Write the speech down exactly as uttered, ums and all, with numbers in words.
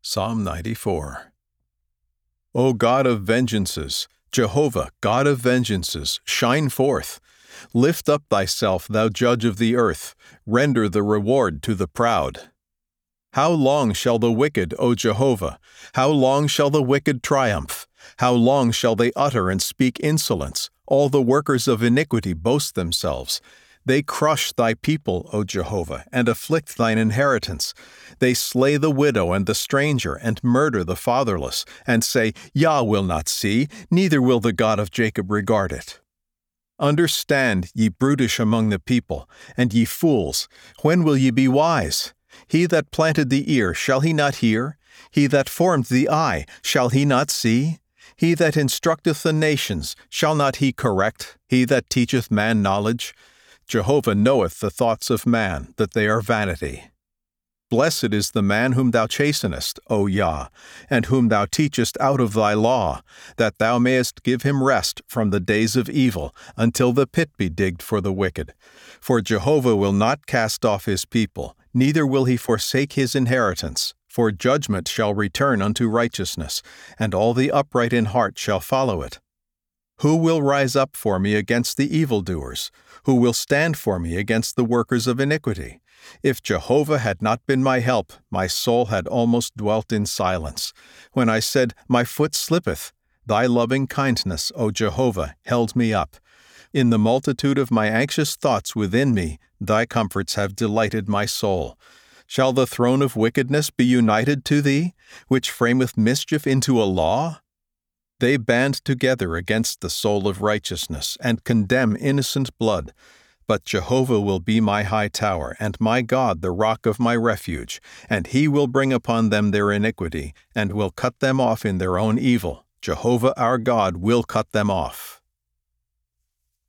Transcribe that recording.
Psalm ninety-four. O God of vengeances, Jehovah, God of vengeances, shine forth. Lift up thyself, thou judge of the earth, render the reward to the proud. How long shall the wicked, O Jehovah? How long shall the wicked triumph? How long shall they utter and speak insolence? All the workers of iniquity boast themselves. They crush thy people, O Jehovah, and afflict thine inheritance. They slay the widow and the stranger, and murder the fatherless, and say, Yah will not see, neither will the God of Jacob regard it. Understand, ye brutish among the people, and ye fools, when will ye be wise? He that planted the ear, shall he not hear? He that formed the eye, shall he not see? He that instructeth the nations, shall not he correct? He that teacheth man knowledge? Jehovah knoweth the thoughts of man, that they are vanity. Blessed is the man whom thou chastenest, O Yah, and whom thou teachest out of thy law, that thou mayest give him rest from the days of evil, until the pit be digged for the wicked. For Jehovah will not cast off his people, neither will he forsake his inheritance. For judgment shall return unto righteousness, and all the upright in heart shall follow it. Who will rise up for me against the evildoers? Who will stand for me against the workers of iniquity? If Jehovah had not been my help, my soul had almost dwelt in silence. When I said, My foot slippeth, thy loving kindness, O Jehovah, held me up. In the multitude of my anxious thoughts within me, thy comforts have delighted my soul. Shall the throne of wickedness be united to thee, which frameth mischief into a law? They band together against the soul of righteousness, and condemn innocent blood. But Jehovah will be my high tower, and my God the rock of my refuge, and he will bring upon them their iniquity, and will cut them off in their own evil. Jehovah our God will cut them off.